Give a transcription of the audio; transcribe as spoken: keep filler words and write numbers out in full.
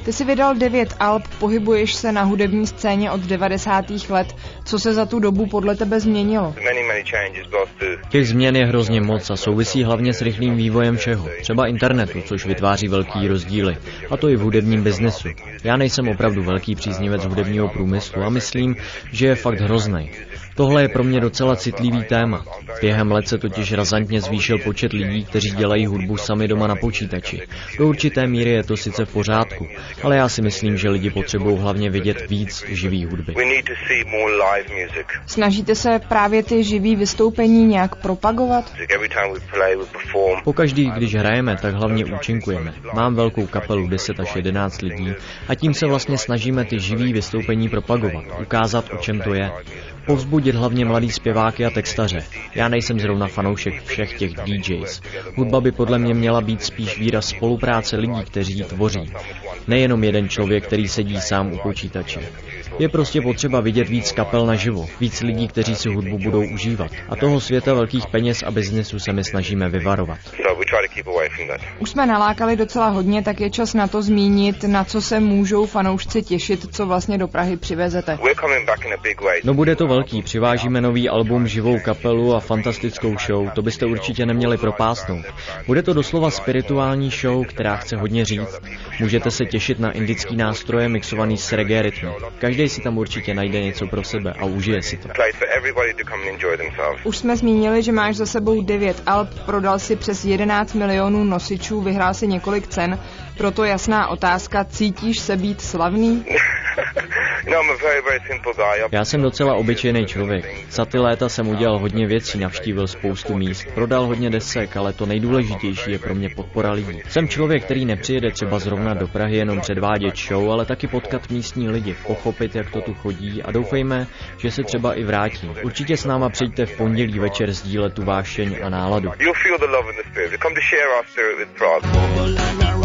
Ty jsi vydal devět alb, pohybuješ se na hudební scéně od devadesátých let. Co se za tu dobu podle tebe změnilo? Těch změn je hrozně moc a souvisí hlavně s rychlým vývojem všeho. Třeba internetu, což vytváří velký rozdíly. A to i v hudebním biznesu. Já nejsem opravdu velký příznivec hudebního průmyslu a myslím, že je fakt hrozný. Tohle je pro mě docela citlivý téma. Během let se totiž razantně zvýšil počet lidí, kteří dělají hudbu sami doma na počítači. Do určité míry je to sice v pořádku, ale já si myslím, že lidi potřebují hlavně vidět víc živý hudby. Snažíte se právě ty živý vystoupení nějak propagovat? Pokaždý, když hrajeme, tak hlavně účinkujeme. Mám velkou kapelu deset až jedenáct lidí a tím se vlastně snažíme ty živý vystoupení propagovat, ukázat, o čem to je. Povzbudit hlavně mladý zpěváky a textaře. Já nejsem zrovna fanoušek všech těch D Js. Hudba by podle mě měla být spíš výraz spolupráce lidí, kteří ji tvoří. Nejenom jeden člověk, který sedí sám u počítače. Je prostě potřeba vidět víc kapel naživo, víc lidí, kteří si hudbu budou užívat. A toho světa velkých peněz a biznesu se my snažíme vyvarovat. Už jsme nalákali docela hodně, tak je čas na to zmínit, na co se můžou fanoušci těšit, co vlastně do Prahy přivezete. No bude to velký, přivážíme nový album, živou kapelu a fantastickou show, to byste určitě neměli propásnout. Bude to doslova spirituální show, která chce hodně říct. Můžete se těšit na indický nástroje mixovaný s reggae rytmy. Každý si tam určitě najde něco pro sebe a užije si to. Už jsme zmínili, že máš za sebou devět alb, prodal si přes jedenáct milionů nosičů, vyhrál si několik cen, proto jasná otázka, cítíš se být slavný? Já jsem docela obyčejný člověk. Za ty léta jsem udělal hodně věcí, navštívil spoustu míst, prodal hodně desek, ale to nejdůležitější je pro mě podpora lidí. Jsem člověk, který nepřijede třeba zrovna do Prahy jenom předvádět show, ale taky potkat místní lidi, pochopit, jak to tu chodí a doufejme, že se třeba i vrátí. Určitě s náma přijďte v pondělí večer sdílet tu vášeň a náladu.